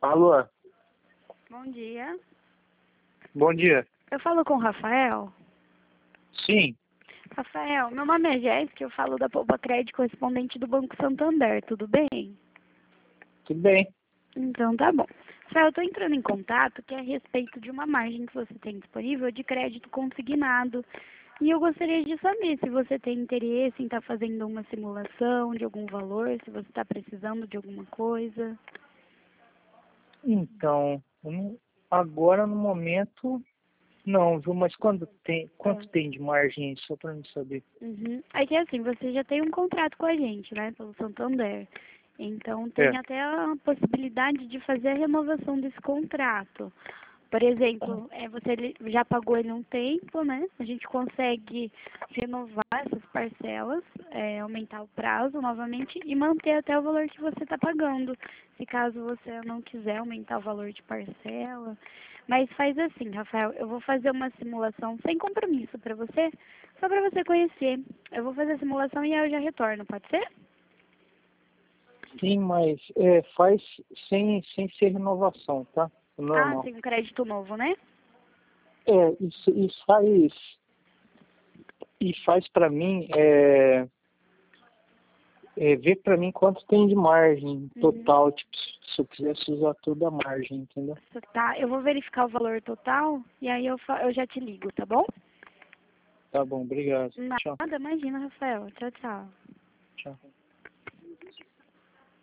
Alô, Bom dia. bom dia. Eu falo com o Rafael. Sim, Rafael, meu nome é Jéssica, eu falo da Poupa Crédito, correspondente do Banco Santander, tudo bem? tudo bem. Então tá bom. Rafael, eu estou entrando em contato que é a respeito de uma margem que você tem disponível de crédito consignado. E eu gostaria de saber se você tem interesse em estar fazendo uma simulação de algum valor, se você está precisando de alguma coisa. Então, agora no momento, não, viu? Mas quanto tem de margem aí, só para mim saber? Uhum. Aí que assim, você já tem um contrato com a gente, né, pelo Santander. Então tem É. até a possibilidade de fazer a renovação desse contrato. Por exemplo, você já pagou ele um tempo, né? A gente consegue renovar essas parcelas, aumentar o prazo novamente e manter até o valor que você está pagando. Se caso você não quiser aumentar o valor de parcela. Mas faz assim, Rafael, eu vou fazer uma simulação sem compromisso para você, só para você conhecer. Eu vou fazer a simulação e aí eu já retorno, pode ser? Sim, mas faz sem ser renovação, tá? Ah, Normal. tem um crédito novo, né? E faz para mim, ver para mim quanto tem de margem total, tipo, se eu quisesse usar toda a margem, entendeu? Tá, eu vou verificar o valor total e aí eu já te ligo, tá bom? Tá bom, obrigado. Tchau, Nada, imagina, Rafael. Tchau, tchau. tchau.